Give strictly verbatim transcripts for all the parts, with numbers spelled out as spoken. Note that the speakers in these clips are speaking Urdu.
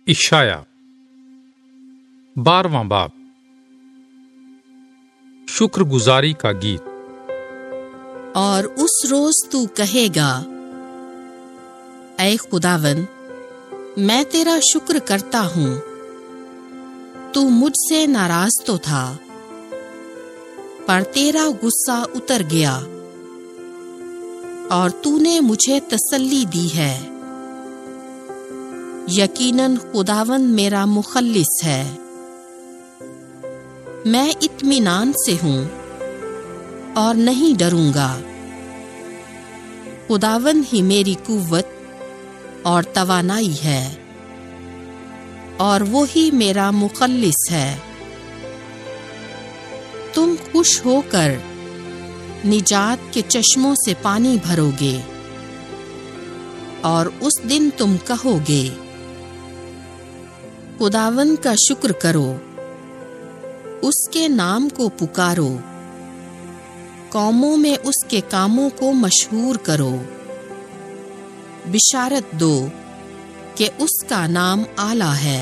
اشعیا بارہواں باب شکر گزاری کا گیت۔ اور اس روز تو کہے گا، اے خداوند، میں تیرا شکر کرتا ہوں، تو مجھ سے ناراض تو تھا پر تیرا غصہ اتر گیا اور تو نے مجھے تسلی دی ہے۔ یقیناً خداوند میرا مخلص ہے، میں اطمینان سے ہوں اور نہیں ڈروں گا۔ خداوند ہی میری قوت اور توانائی ہے، اور وہی میرا مخلص ہے۔ تم خوش ہو کر نجات کے چشموں سے پانی بھرو گے، اور اس دن تم کہو گے، خداوند کا شکر کرو، اس کے نام کو پکارو، قوموں میں اس کے کاموں کو مشہور کرو۔ بشارت دو کہ اس کا نام اعلیٰ ہے،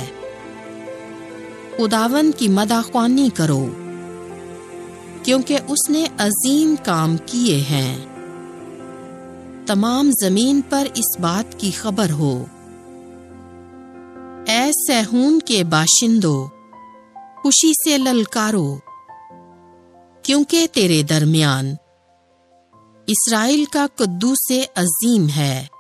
خداوند کی مدح خوانی کرو، کیونکہ اس نے عظیم کام کیے ہیں۔ تمام زمین پر اس بات کی خبر ہو۔ اے صہیون کے باشندوں، خوشی سے للکارو، کیونکہ تیرے درمیان اسرائیل کا قدوس عظیم ہے۔